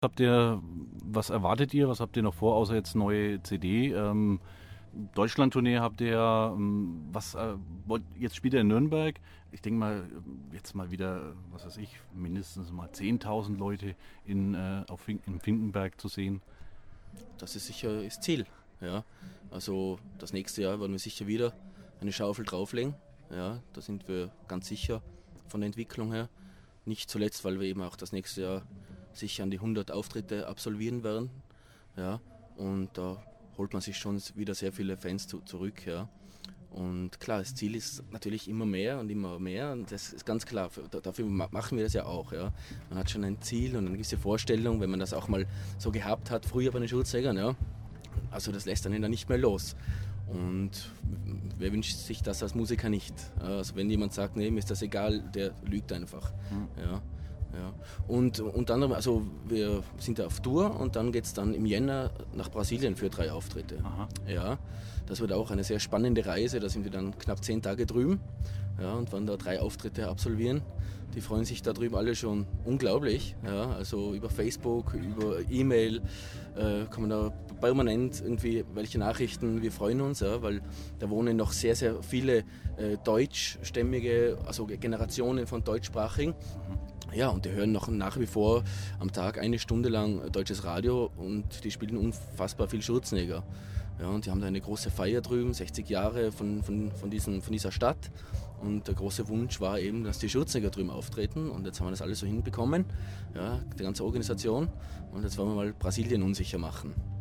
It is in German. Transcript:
Was erwartet ihr? Was habt ihr noch vor, außer jetzt neue CD? Deutschland-Tournee habt ihr ja. Jetzt spielt ihr in Nürnberg. Ich denke mal, jetzt mal wieder, was weiß ich, mindestens mal 10.000 Leute im Finkenberg zu sehen. Das ist sicher das Ziel. Ja. Also das nächste Jahr werden wir sicher wieder eine Schaufel drauflegen. Ja, da sind wir ganz sicher von der Entwicklung her. Nicht zuletzt, weil wir eben auch das nächste Jahr sicher an die 100 Auftritte absolvieren werden. Ja. Und da holt man sich schon wieder sehr viele Fans zurück. Ja. Und klar, das Ziel ist natürlich immer mehr und immer mehr. Und das ist ganz klar, dafür machen wir das ja auch. Ja. Man hat schon ein Ziel und eine gewisse Vorstellung, wenn man das auch mal so gehabt hat, früher bei den Schulträgern. Ja. Also das lässt einen dann nicht mehr los. Und wer wünscht sich das als Musiker nicht? Also wenn jemand sagt, nee, mir ist das egal, der lügt einfach. Ja, ja. Und unter anderem, also wir sind ja auf Tour und dann geht es dann im Jänner nach Brasilien für 3 Auftritte. Aha. Ja, das wird auch eine sehr spannende Reise, da sind wir dann knapp 10 Tage drüben, ja, und werden da 3 Auftritte absolvieren. Die freuen sich da drüben alle schon unglaublich. Ja, also über Facebook, über E-Mail kommen da permanent irgendwie welche Nachrichten. Wir freuen uns, ja, weil da wohnen noch sehr, sehr viele deutschstämmige, also Generationen von Deutschsprachigen. Ja, und die hören noch nach wie vor am Tag 1 Stunde lang deutsches Radio und die spielen unfassbar viel Schürzenjäger. Ja, und die haben da eine große Feier drüben, 60 Jahre von dieser Stadt. Und der große Wunsch war eben, dass die Schürzenjäger drüben auftreten. Und jetzt haben wir das alles so hinbekommen, ja, die ganze Organisation. Und jetzt wollen wir mal Brasilien unsicher machen.